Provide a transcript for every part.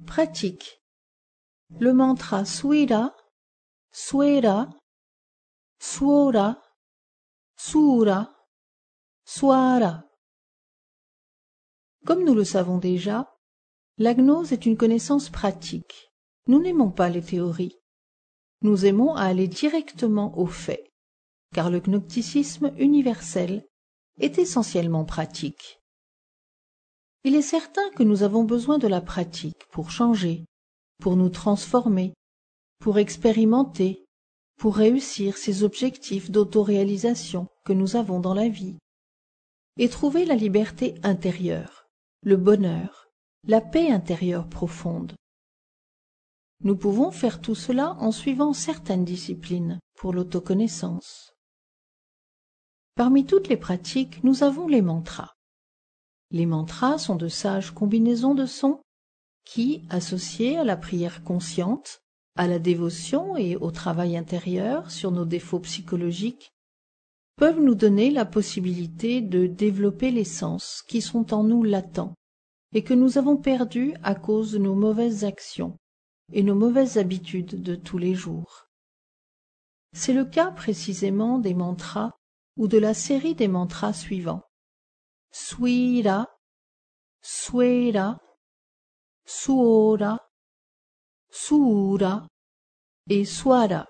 Pratique. Le mantra Swira, Swera, Swora, Sura, Swara. Comme nous le savons déjà, la gnose est une connaissance pratique. Nous n'aimons pas les théories. Nous aimons à aller directement aux faits, car le gnosticisme universel est essentiellement pratique. Il est certain que nous avons besoin de la pratique pour changer, pour nous transformer, pour expérimenter, pour réussir ces objectifs d'autoréalisation que nous avons dans la vie, et trouver la liberté intérieure, le bonheur, la paix intérieure profonde. Nous pouvons faire tout cela en suivant certaines disciplines pour l'autoconnaissance. Parmi toutes les pratiques, nous avons les mantras. Les mantras sont de sages combinaisons de sons qui, associés à la prière consciente, à la dévotion et au travail intérieur sur nos défauts psychologiques, peuvent nous donner la possibilité de développer les sens qui sont en nous latents et que nous avons perdus à cause de nos mauvaises actions et nos mauvaises habitudes de tous les jours. C'est le cas précisément des mantras ou de la série des mantras suivants. Swira, Swera, Suora, Sura et Swara.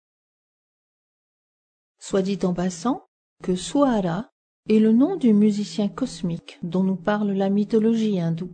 Soit dit en passant que Swara est le nom du musicien cosmique dont nous parle la mythologie hindoue.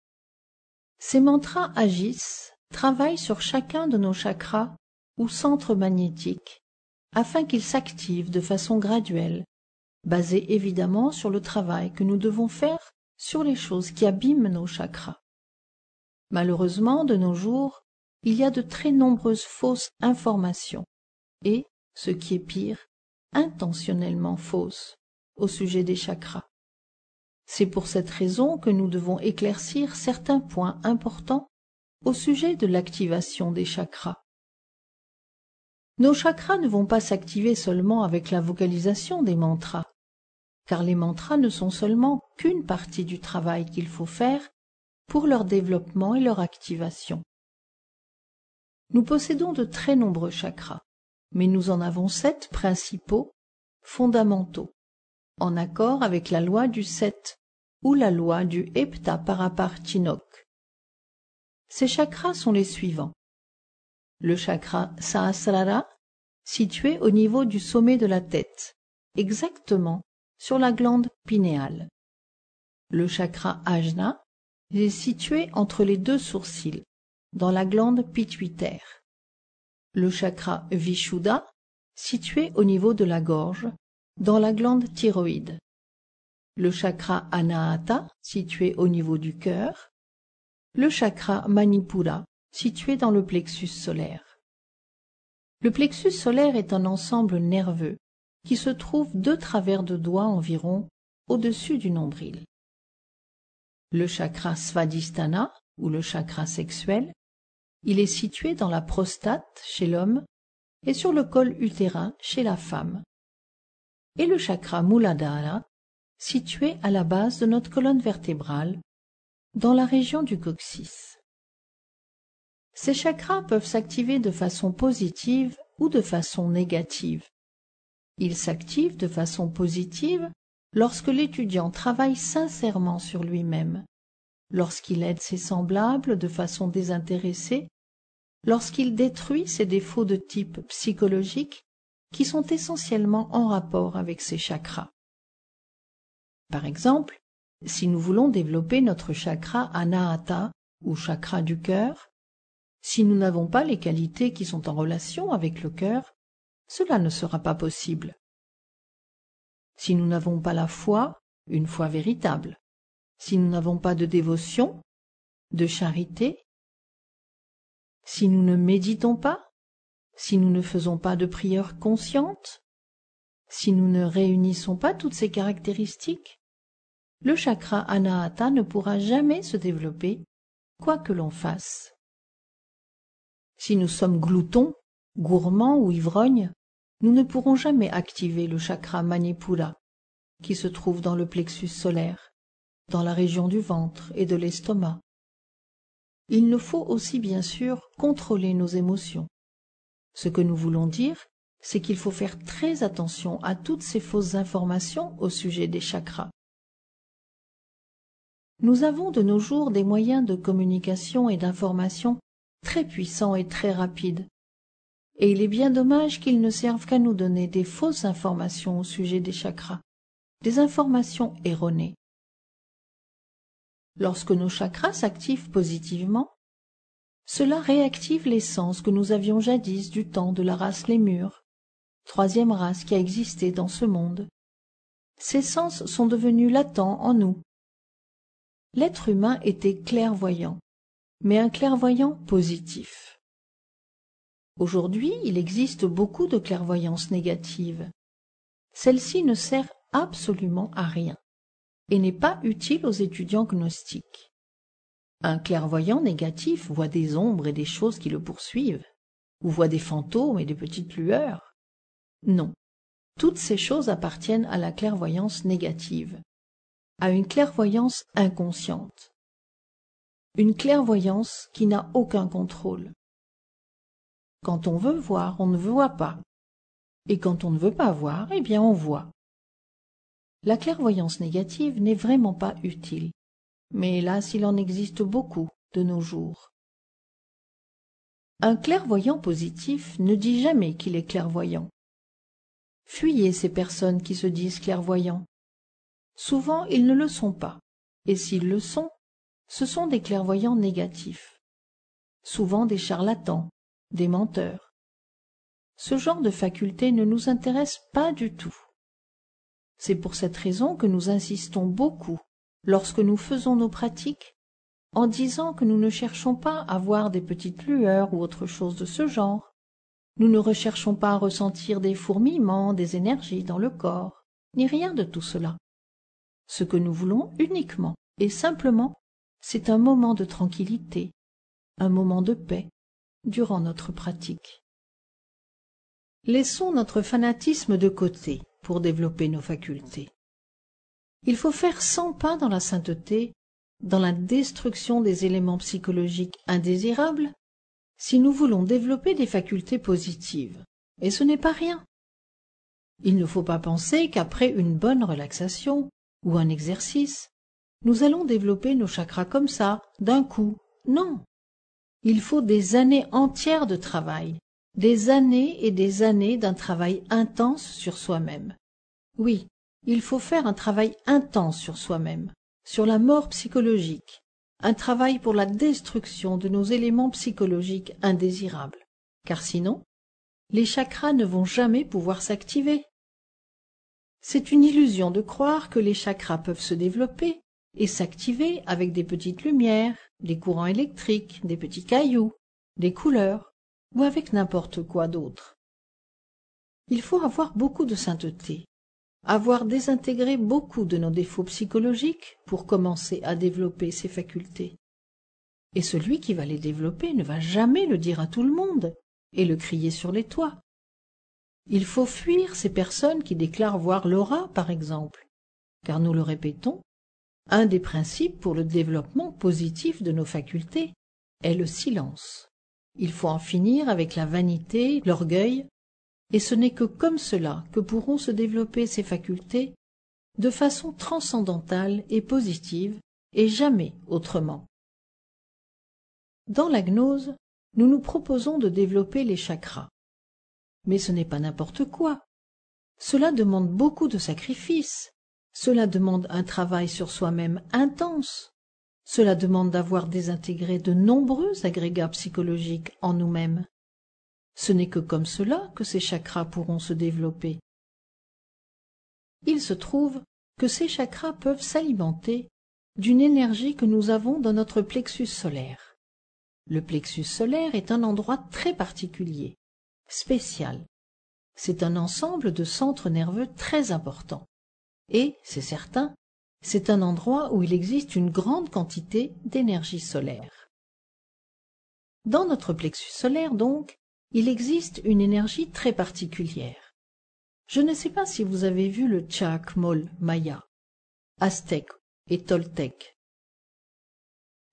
Ces mantras agissent, travaillent sur chacun de nos chakras ou centres magnétiques afin qu'ils s'activent de façon graduelle, basée évidemment sur le travail que nous devons faire sur les choses qui abîment nos chakras. Malheureusement, de nos jours, il y a de très nombreuses fausses informations et, ce qui est pire, intentionnellement fausses au sujet des chakras. C'est pour cette raison que nous devons éclaircir certains points importants au sujet de l'activation des chakras. Nos chakras ne vont pas s'activer seulement avec la vocalisation des mantras, car les mantras ne sont seulement qu'une partie du travail qu'il faut faire pour leur développement et leur activation. Nous possédons de très nombreux chakras, mais nous en avons 7 principaux, fondamentaux, en accord avec la loi du 7 ou la loi du Hepta Parapartinok. Ces chakras sont les suivants. Le chakra Sahasrara, situé au niveau du sommet de la tête, exactement sur la glande pinéale. Le chakra Ajna est situé entre les 2 sourcils, dans la glande pituitaire. Le chakra Vishuddha, situé au niveau de la gorge, dans la glande thyroïde. Le chakra Anahata, situé au niveau du cœur. Le chakra Manipura, situé dans le plexus solaire. Le plexus solaire est un ensemble nerveux qui se trouve 2 travers de doigts environ au-dessus du nombril. Le chakra Svadhisthana, ou le chakra sexuel, il est situé dans la prostate chez l'homme et sur le col utérin chez la femme. Et le chakra Muladhara, situé à la base de notre colonne vertébrale, dans la région du coccyx. Ces chakras peuvent s'activer de façon positive ou de façon négative. Ils s'activent de façon positive lorsque l'étudiant travaille sincèrement sur lui-même, lorsqu'il aide ses semblables de façon désintéressée, lorsqu'il détruit ses défauts de type psychologique qui sont essentiellement en rapport avec ses chakras. Par exemple, si nous voulons développer notre chakra Anahata ou chakra du cœur, si nous n'avons pas les qualités qui sont en relation avec le cœur, cela ne sera pas possible. Si nous n'avons pas la foi, une foi véritable, si nous n'avons pas de dévotion, de charité, si nous ne méditons pas, si nous ne faisons pas de prière consciente, si nous ne réunissons pas toutes ces caractéristiques, le chakra Anahata ne pourra jamais se développer, quoi que l'on fasse. Si nous sommes gloutons, gourmands ou ivrognes, nous ne pourrons jamais activer le chakra Manipura, qui se trouve dans le plexus solaire, dans la région du ventre et de l'estomac. il nous faut aussi bien sûr contrôler nos émotions. Ce que nous voulons dire, c'est qu'il faut faire très attention à toutes ces fausses informations au sujet des chakras. Nous avons de nos jours des moyens de communication et d'information très puissants et très rapides. Et il est bien dommage qu'ils ne servent qu'à nous donner des fausses informations au sujet des chakras, des informations erronées. Lorsque nos chakras s'activent positivement, cela réactive les sens que nous avions jadis du temps de la race lémure, troisième race qui a existé dans ce monde. Ces sens sont devenus latents en nous. L'être humain était clairvoyant, mais un clairvoyant positif. Aujourd'hui, il existe beaucoup de clairvoyance négative. Celle-ci ne sert absolument à rien et n'est pas utile aux étudiants gnostiques. Un clairvoyant négatif voit des ombres et des choses qui le poursuivent, ou voit des fantômes et des petites lueurs. Non, toutes ces choses appartiennent à la clairvoyance négative, à une clairvoyance inconsciente, une clairvoyance qui n'a aucun contrôle. Quand on veut voir, on ne voit pas, et quand on ne veut pas voir, eh bien on voit. La clairvoyance négative n'est vraiment pas utile, mais hélas il en existe beaucoup de nos jours. Un clairvoyant positif ne dit jamais qu'il est clairvoyant. Fuyez ces personnes qui se disent clairvoyants. Souvent ils ne le sont pas, et s'ils le sont, ce sont des clairvoyants négatifs, souvent des charlatans, des menteurs. Ce genre de faculté ne nous intéresse pas du tout. C'est pour cette raison que nous insistons beaucoup, lorsque nous faisons nos pratiques, en disant que nous ne cherchons pas à voir des petites lueurs ou autre chose de ce genre. Nous ne recherchons pas à ressentir des fourmillements, des énergies dans le corps, ni rien de tout cela. Ce que nous voulons uniquement et simplement, c'est un moment de tranquillité, un moment de paix, durant notre pratique. Laissons notre fanatisme de côté pour développer nos facultés. Il faut faire 100 pas dans la sainteté, dans la destruction des éléments psychologiques indésirables, si nous voulons développer des facultés positives. Et ce n'est pas rien. Il ne faut pas penser qu'après une bonne relaxation ou un exercice, nous allons développer nos chakras comme ça, d'un coup. Non. Il faut des années entières de travail, des années et des années d'un travail intense sur soi-même. Oui, il faut faire un travail intense sur soi-même, sur la mort psychologique, un travail pour la destruction de nos éléments psychologiques indésirables, car sinon, les chakras ne vont jamais pouvoir s'activer. C'est une illusion de croire que les chakras peuvent se développer et s'activer avec des petites lumières, des courants électriques, des petits cailloux, des couleurs, ou avec n'importe quoi d'autre. Il faut avoir beaucoup de sainteté, avoir désintégré beaucoup de nos défauts psychologiques pour commencer à développer ces facultés. Et celui qui va les développer ne va jamais le dire à tout le monde et le crier sur les toits. Il faut fuir ces personnes qui déclarent voir l'aura, par exemple, car nous le répétons, un des principes pour le développement positif de nos facultés est le silence. Il faut en finir avec la vanité, l'orgueil, et ce n'est que comme cela que pourront se développer ces facultés de façon transcendantale et positive, et jamais autrement. Dans la gnose, nous nous proposons de développer les chakras. Mais ce n'est pas n'importe quoi. Cela demande beaucoup de sacrifices. Cela demande un travail sur soi-même intense. Cela demande d'avoir désintégré de nombreux agrégats psychologiques en nous-mêmes. Ce n'est que comme cela que ces chakras pourront se développer. Il se trouve que ces chakras peuvent s'alimenter d'une énergie que nous avons dans notre plexus solaire. Le plexus solaire est un endroit très particulier, spécial. C'est un ensemble de centres nerveux très importants. Et, c'est certain, c'est un endroit où il existe une grande quantité d'énergie solaire. Dans notre plexus solaire, donc, il existe une énergie très particulière. Je ne sais pas si vous avez vu le Chakmol Maya, aztèque et toltèque.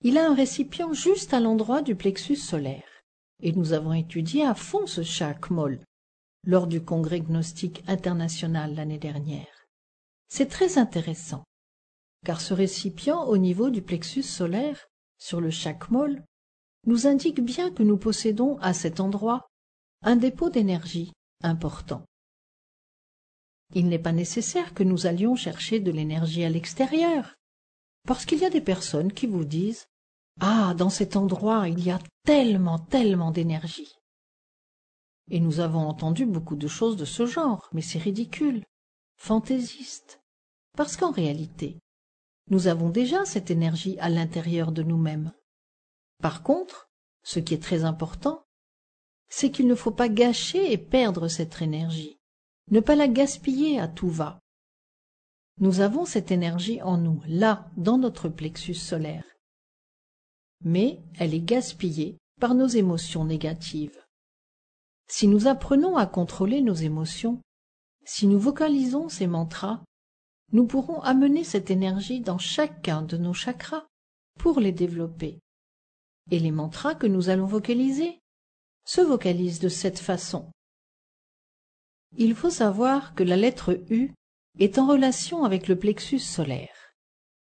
Il a un récipient juste à l'endroit du plexus solaire, et nous avons étudié à fond ce chakmol lors du congrès gnostique international l'année dernière. C'est très intéressant, car ce récipient au niveau du plexus solaire, sur le chakmol, nous indique bien que nous possédons à cet endroit un dépôt d'énergie important. Il n'est pas nécessaire que nous allions chercher de l'énergie à l'extérieur, parce qu'il y a des personnes qui vous disent « Ah, dans cet endroit, il y a tellement d'énergie !» Et nous avons entendu beaucoup de choses de ce genre, mais c'est ridicule, fantaisiste, parce qu'en réalité, nous avons déjà cette énergie à l'intérieur de nous-mêmes. Par contre, ce qui est très important, c'est qu'il ne faut pas gâcher et perdre cette énergie, ne pas la gaspiller à tout va. Nous avons cette énergie en nous, là, dans notre plexus solaire. Mais elle est gaspillée par nos émotions négatives. Si nous apprenons à contrôler nos émotions, si nous vocalisons ces mantras, nous pourrons amener cette énergie dans chacun de nos chakras pour les développer. Et les mantras que nous allons vocaliser se vocalisent de cette façon. Il faut savoir que la lettre U est en relation avec le plexus solaire.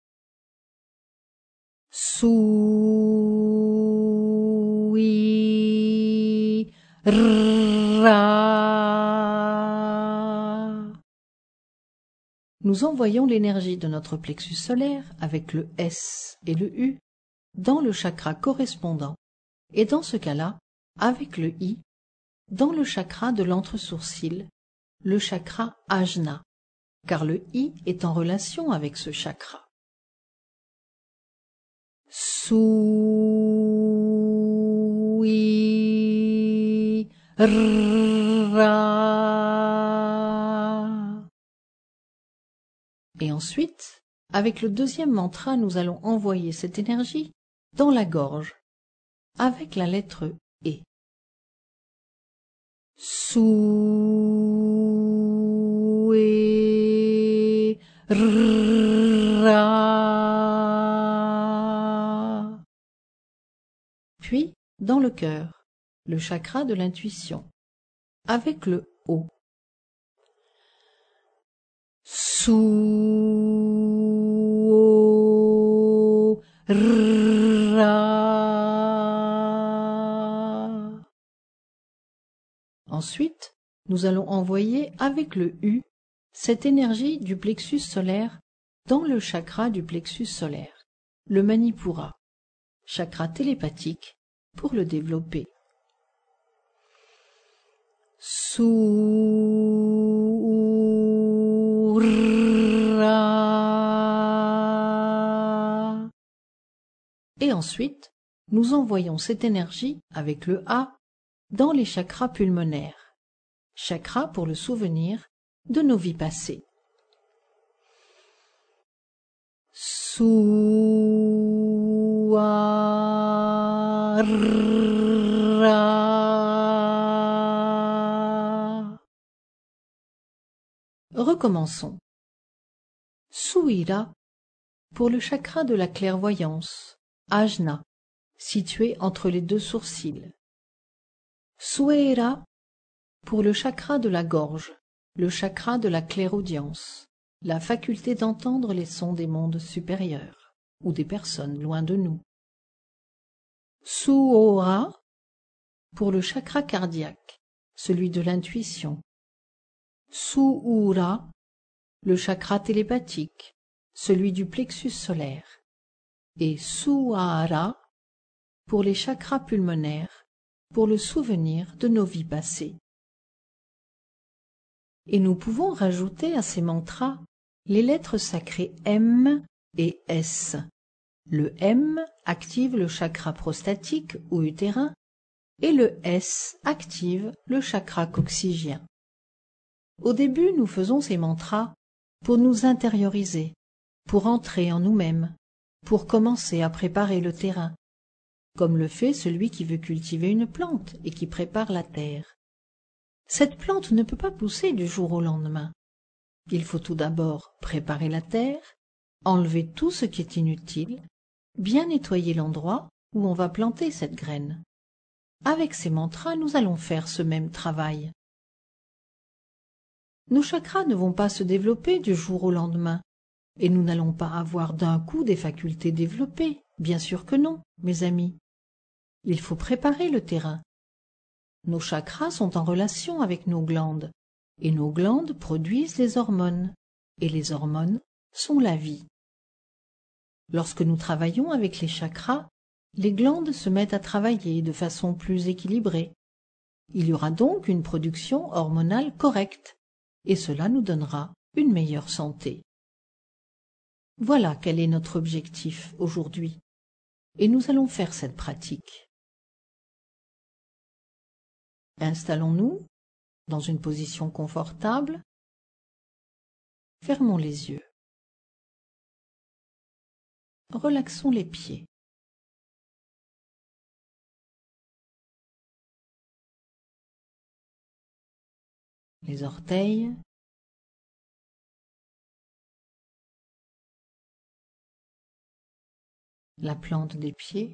Sui Ra. Nous envoyons l'énergie de notre plexus solaire avec le S et le U dans le chakra correspondant et dans ce cas-là, avec le I, dans le chakra de l'entre-sourcil, le chakra Ajna, car le I est en relation avec ce chakra. Sui Ra. Et ensuite, avec le deuxième mantra, nous allons envoyer cette énergie dans la gorge, avec la lettre E. Sui Ra. Puis, dans le cœur, le chakra de l'intuition, avec le O. Su Ra. Ensuite, nous allons envoyer avec le U cette énergie du plexus solaire dans le chakra du plexus solaire, le Manipura, chakra télépathique, pour le développer. Su Ra. Et ensuite, nous envoyons cette énergie avec le A dans les chakras pulmonaires, chakra pour le souvenir de nos vies passées. Suara. Recommençons. Suira pour le chakra de la clairvoyance, Ajna, situé entre les deux sourcils. Suera pour le chakra de la gorge, le chakra de la clairaudience, la faculté d'entendre les sons des mondes supérieurs ou des personnes loin de nous. Suora pour le chakra cardiaque, celui de l'intuition. Suura, le chakra télépathique, celui du plexus solaire. Et Suara pour les chakras pulmonaires, pour le souvenir de nos vies passées. Et nous pouvons rajouter à ces mantras les lettres sacrées M et S. Le M active le chakra prostatique ou utérin et le S active le chakra coccygien. Au début, nous faisons ces mantras pour nous intérioriser, pour entrer en nous-mêmes, pour commencer à préparer le terrain, comme le fait celui qui veut cultiver une plante et qui prépare la terre. Cette plante ne peut pas pousser du jour au lendemain. Il faut tout d'abord préparer la terre, enlever tout ce qui est inutile, bien nettoyer l'endroit où on va planter cette graine. Avec ces mantras, nous allons faire ce même travail. Nos chakras ne vont pas se développer du jour au lendemain, et nous n'allons pas avoir d'un coup des facultés développées. Bien sûr que non, mes amis. Il faut préparer le terrain. Nos chakras sont en relation avec nos glandes, et nos glandes produisent les hormones, et les hormones sont la vie. Lorsque nous travaillons avec les chakras, les glandes se mettent à travailler de façon plus équilibrée. Il y aura donc une production hormonale correcte, et cela nous donnera une meilleure santé. Voilà quel est notre objectif aujourd'hui, et nous allons faire cette pratique. Installons-nous dans une position confortable. Fermons les yeux. Relaxons les pieds. Les orteils, la plante des pieds,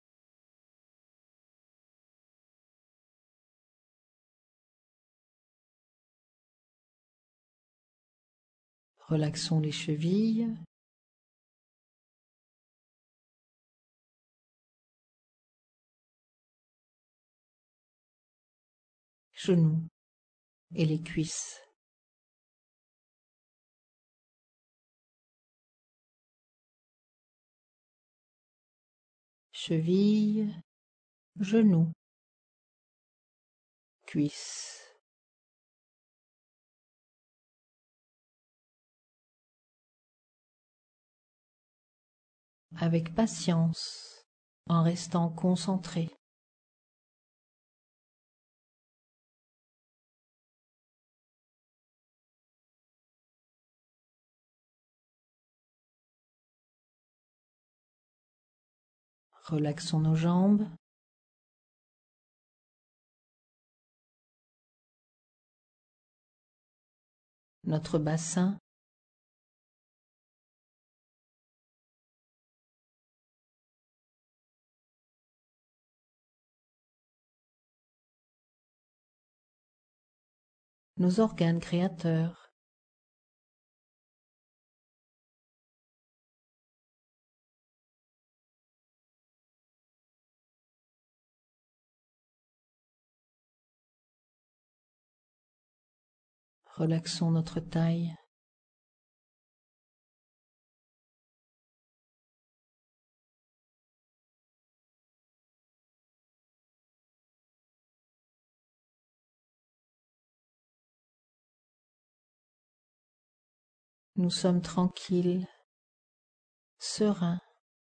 relaxons les chevilles, genoux et les cuisses. Chevilles, genoux, cuisses. Avec patience, en restant concentré. Relaxons nos jambes, notre bassin, nos organes créateurs, relaxons notre taille, nous sommes tranquilles, sereins.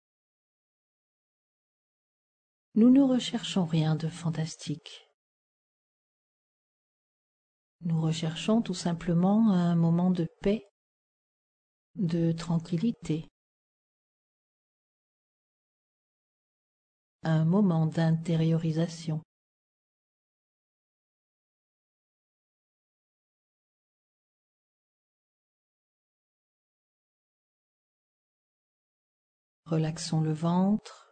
Nous ne recherchons rien de fantastique. Nous recherchons tout simplement un moment de paix, de tranquillité, un moment d'intériorisation. Relaxons le ventre,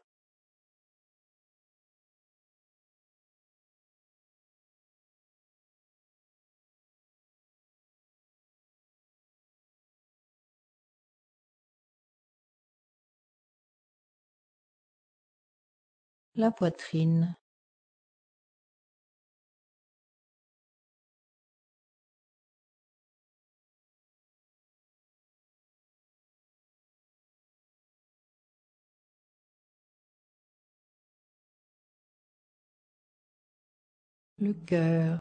la poitrine, le cœur,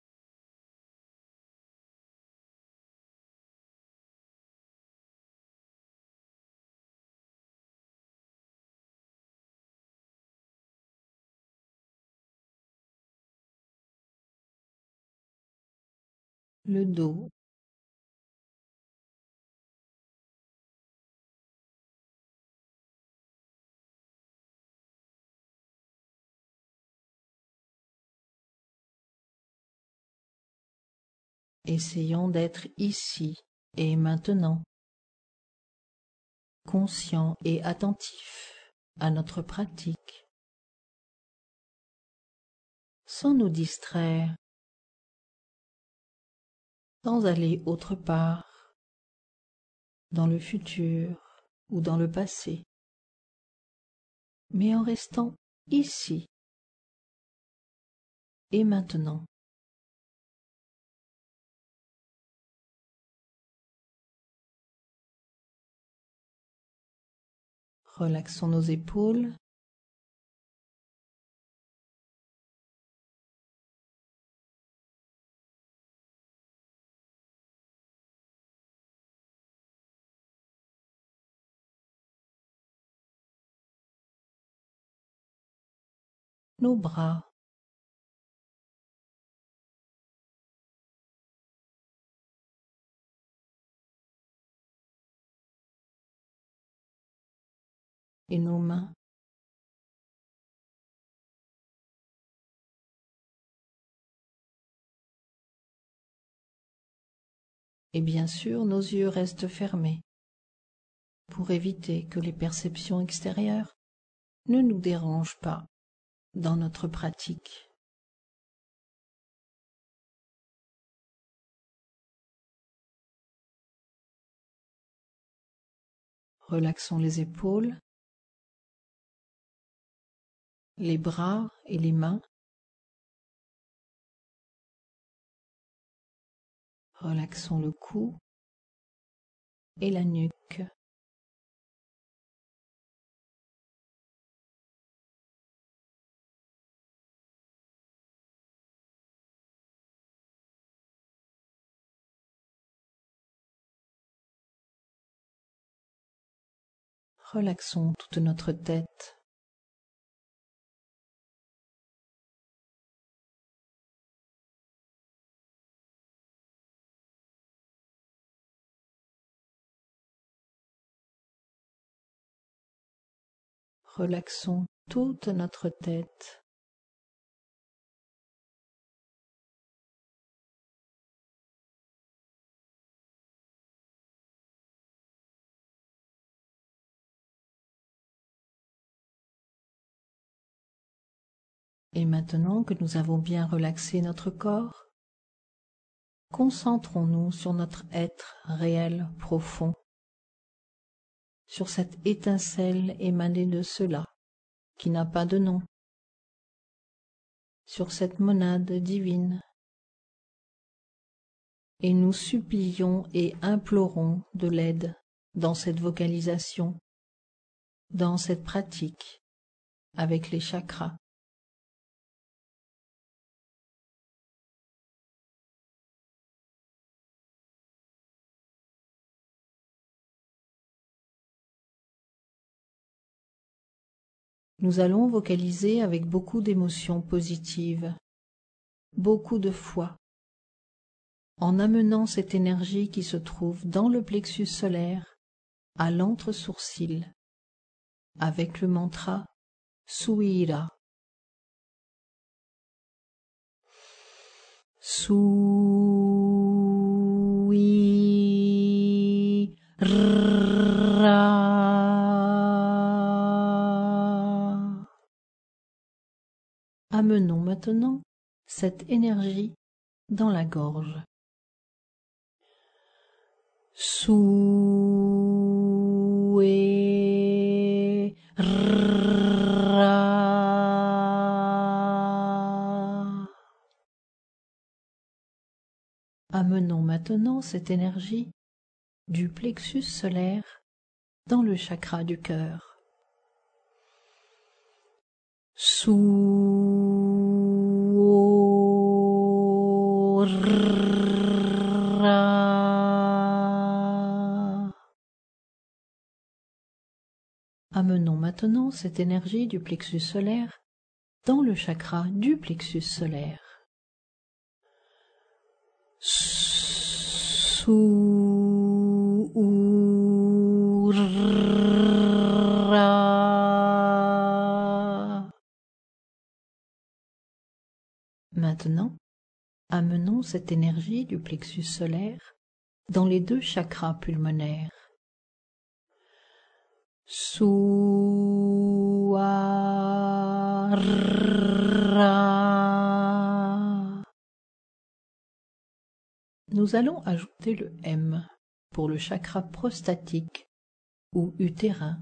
le dos, essayons d'être ici et maintenant, conscients et attentifs. à notre pratique, sans nous distraire, sans aller autre part, dans le futur ou dans le passé, mais en restant ici et maintenant. Relaxons nos épaules, nos bras, et nos mains. Et bien sûr, nos yeux restent fermés pour éviter que les perceptions extérieures ne nous dérangent pas dans notre pratique. Relaxons les épaules, les bras et les mains. Relaxons le cou et la nuque. Relaxons toute notre tête. Relaxons toute notre tête. Et maintenant que nous avons bien relaxé notre corps, concentrons-nous sur notre être réel profond, sur cette étincelle émanée de cela, qui n'a pas de nom, sur cette monade divine. Et nous supplions et implorons de l'aide dans cette vocalisation, dans cette pratique avec les chakras. Nous allons vocaliser avec beaucoup d'émotions positives, beaucoup de foi, en amenant cette énergie qui se trouve dans le plexus solaire à l'entre-sourcil, avec le mantra Suira. Amenons maintenant cette énergie dans la gorge. Amenons maintenant cette énergie du plexus solaire dans le chakra du cœur. Amenons maintenant cette énergie du plexus solaire dans le chakra du plexus solaire. Maintenant, amenons cette énergie du plexus solaire dans les deux chakras pulmonaires. Suara. Nous allons ajouter le M pour le chakra prostatique ou utérin.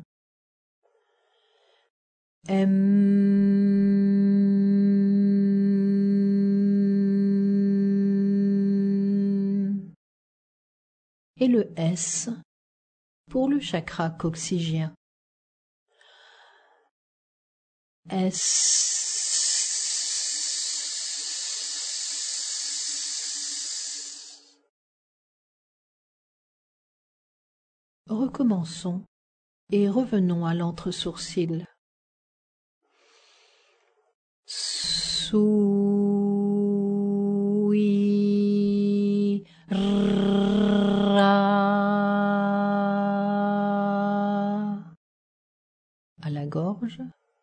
M. Et le S pour le chakra coccygien. S. Recommençons et revenons à l'entre-sourcil. Suira. À la gorge.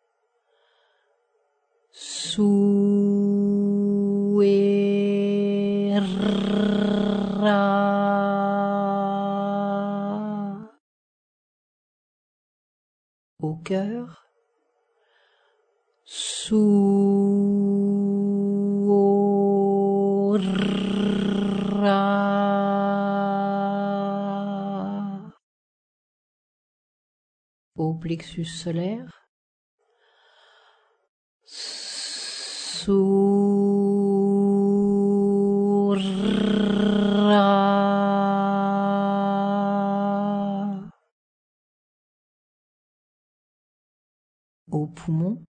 Suira. Au cœur. Suora. Au plexus solaire. Suira. Au poumon.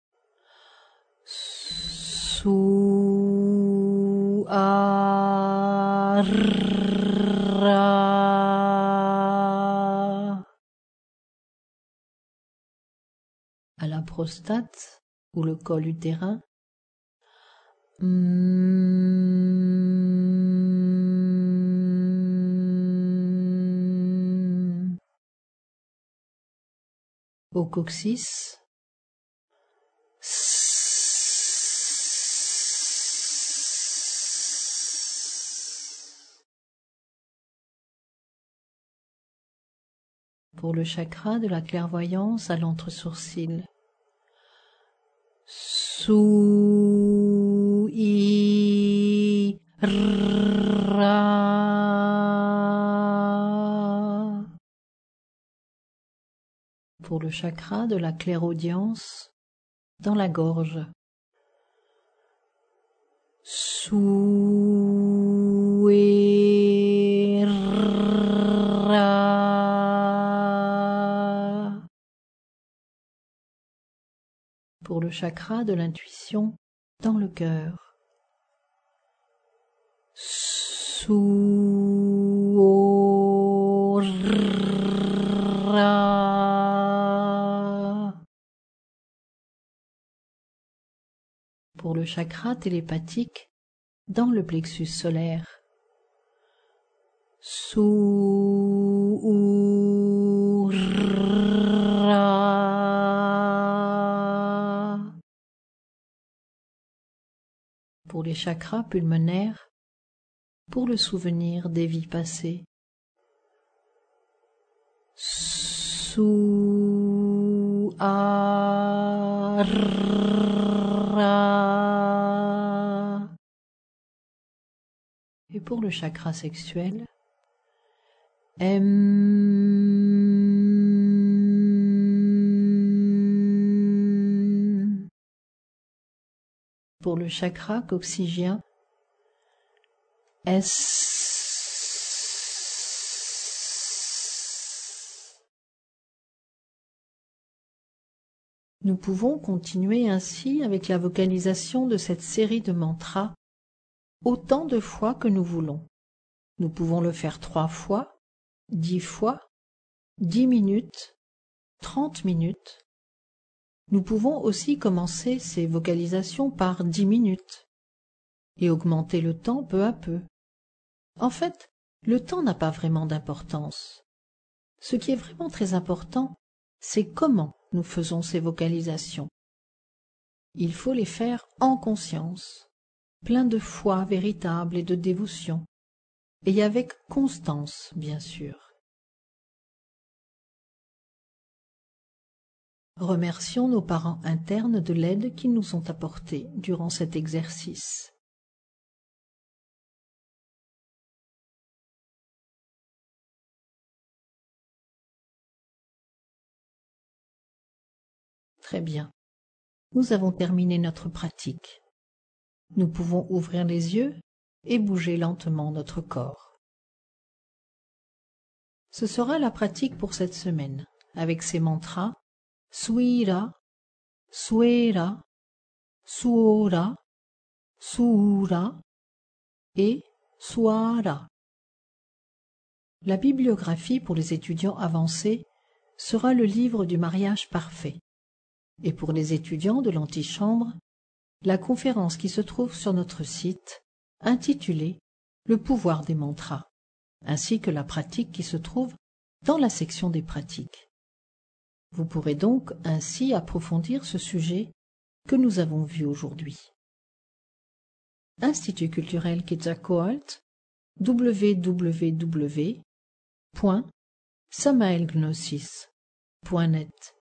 Suara. À la prostate ou le col utérin. Au coccyx. Pour le chakra de la clairvoyance à l'entre-sourcil. Suira. Pour le chakra de la clairaudience dans la gorge. Suira. Pour le chakra de l'intuition dans le cœur. Suora. Pour le chakra télépathique dans le plexus solaire. Suira. Pour les chakras pulmonaires, pour le souvenir des vies passées. Suara. Et pour le chakra sexuel, M. Pour le chakra coccygien, S. Nous pouvons continuer ainsi avec la vocalisation de cette série de mantras autant de fois que nous voulons. Nous pouvons le faire 3 fois, 10 fois, 10 minutes, 30 minutes. Nous pouvons aussi commencer ces vocalisations par 10 minutes et augmenter le temps peu à peu. En fait, le temps n'a pas vraiment d'importance. Ce qui est vraiment très important, c'est comment nous faisons ces vocalisations. Il faut les faire en conscience, plein de foi véritable et de dévotion, et avec constance, bien sûr. Remercions nos parents internes de l'aide qu'ils nous ont apportée durant cet exercice. Très bien. Nous avons terminé notre pratique. Nous pouvons ouvrir les yeux et bouger lentement notre corps. Ce sera la pratique pour cette semaine, avec ces mantras Suira, Suera, Suora, Suura et Suara. La bibliographie pour les étudiants avancés sera le livre du mariage parfait. Et pour les étudiants de l'antichambre, la conférence qui se trouve sur notre site, intitulée « Le pouvoir des mantras », ainsi que la pratique qui se trouve dans la section des pratiques. Vous pourrez donc ainsi approfondir ce sujet que nous avons vu aujourd'hui. Institut culturel Quetzalcoatl, www.samaelgnosis.net